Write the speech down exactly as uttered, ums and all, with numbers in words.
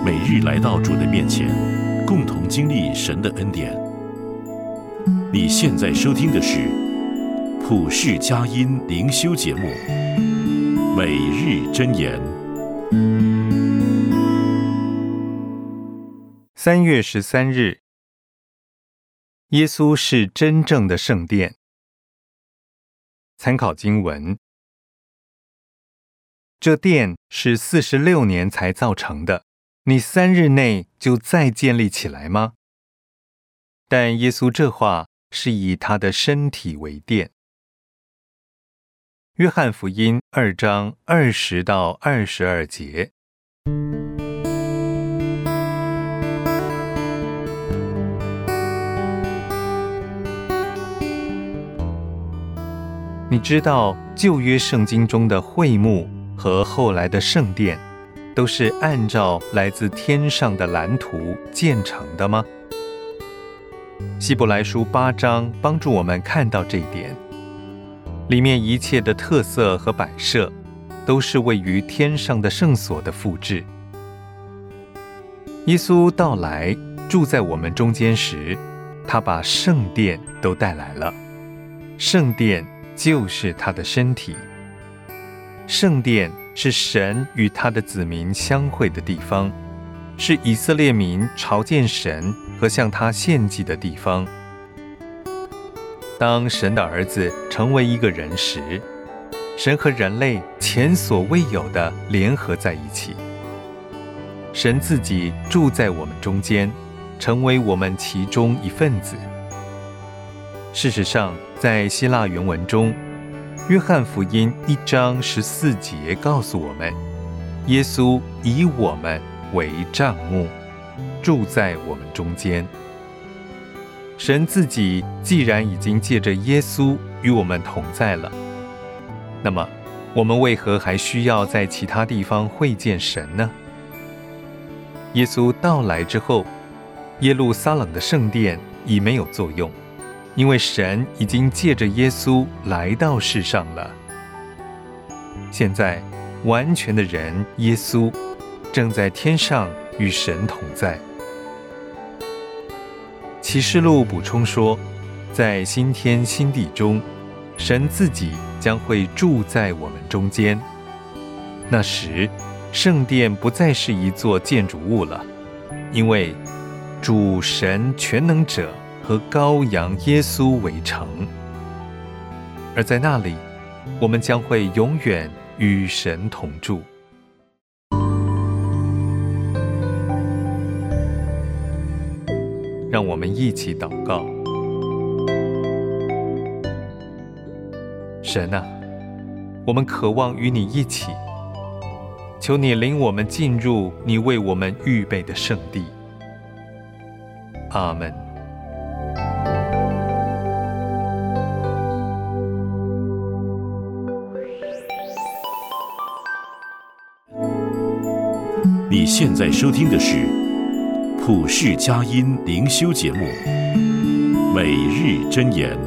每日来到主的面前，共同经历神的恩典。你现在收听的是普世佳音灵修节目《每日箴言》。 三月十三日，耶稣是真正的圣殿。参考经文：这殿是四十六年才造成的，你三日内就再建立起来吗？但耶稣这话是以他的身体为殿。约翰福音二章二十到二十二节。你知道旧约圣经中的会幕和后来的圣殿都是按照来自天上的蓝图建成的吗？希伯来书八章帮助我们看到这一点，里面一切的特色和摆设都是位于天上的圣所的复制。耶稣到来住在我们中间时，他把圣殿都带来了。圣殿就是他的身体。圣殿是神与他的子民相会的地方，是以色列民朝见神和向他献祭的地方。当神的儿子成为一个人时，神和人类前所未有的联合在一起。神自己住在我们中间，成为我们其中一份子。事实上，在希腊原文中，约翰福音一章十四节告诉我们，耶稣以我们为帐幕，住在我们中间。神自己既然已经借着耶稣与我们同在了，那么我们为何还需要在其他地方会见神呢？耶稣到来之后，耶路撒冷的圣殿已没有作用，因为神已经借着耶稣来到世上了。现在，完全的人耶稣正在天上与神同在。启示录补充说，在新天新地中，神自己将会住在我们中间。那时，圣殿不再是一座建筑物了，因为主神全能者和羔羊耶稣为城。而在那里，我们将会永远与神同住。让我们一起祷告。神啊，我们渴望与你一起，求你领我们进入你为我们预备的圣地。阿们。 你现在收听的是普世佳音灵修节目《每日箴言》。